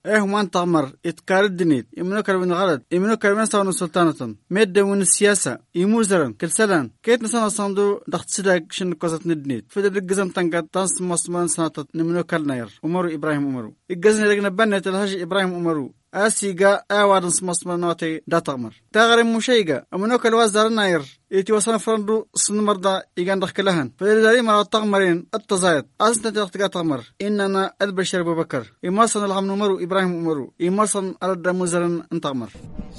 إيه ما تغمر إتكارد دنيت إمنو كربن غلط إمنو كربن سوون السلطانة مد من السياسة يموزرن كل سلام كيت نسنا صندو ضغط سداك شن قصة ندنيت فدر الجزم تنقد تنس مصمان سنة نمنو كالنير عمر إبراهيم عمرو الجزن لقنا بنت الهج إبراهيم عمرو أسيجا أوادن مصمناتي داتمر تغير مشيجا أمنوك الوزارة ناير يتوصل فرندو سنمردا يجان دخلهن فلذلك ما تغمرين التزايد أصلا تغتقى تغمر إننا البشر أبو بكر إمارسن العم عمرو إبراهيم عمرو إمارسن الرد مزرن انتغمر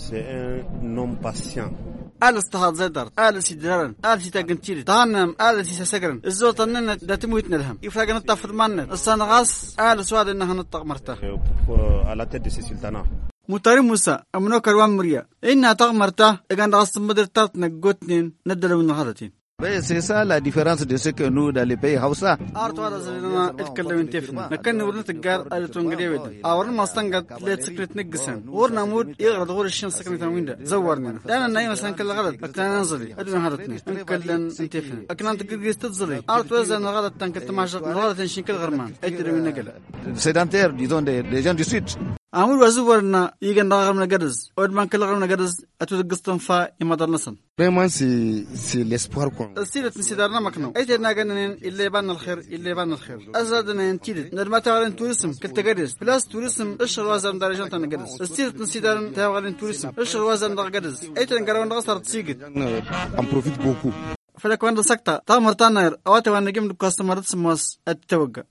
آل استهاد زدر آل سيدرن آل سيتاجنتير تهنم آل سيسكرن الزوت أننا دتموتنا لهم يفرقنا التفض منا الصنغاس آل سواد إنها نتغمرته على تد سلطانة مطاري موسى أمنو كروان مريا إنها تغمرته إذا نغص مدر تاتنا قوتنين ندلو من هذاتين. C'est ça la différence de ce que nous dans les pays Hausa. أرتوارا زلنا إتكلمين تفهم. نكن ورنا تجار أرتونغري وده. أورنا مستنقد ليت سكرت نجسن. ورنا مود يغرد غور الشين سكرت وينده. زورنا. أنا نايم مثلا كل غلط. أكنا ننزلي. أدنى هذاتني. نكلن تفهم. أكنا تجري تتزلي. أرتوارا زلنا غلط تنكت ماجر. غلط نشين كل غرمان. أتدري من نقله. Sédentaires, disons des gens du sud. أمور وزورنا يجن داغرنا جرز. أودمان كل غرنا جرز. أتودقستم فا يمدر نصن. Vraiment c'est l'espoir qu'on. السيرة نسيدارنا مكنو. أيتنا جنن اللي يبان الخير اللي يبان الخير. أزادنا نتيجة. نرمى تعلن توريسم كل تجرز. بلاس توريسم إيش الوزن درجات نجرز. السيرة نسيدارنا تعلن توريسم إيش الوزن درجز. أيتنا جرون غصر تسيجد. On profite beaucoup. فلك وين سكتة. تامر تانير. أواتي وين نجيم الكاستمرات سماس التوجه.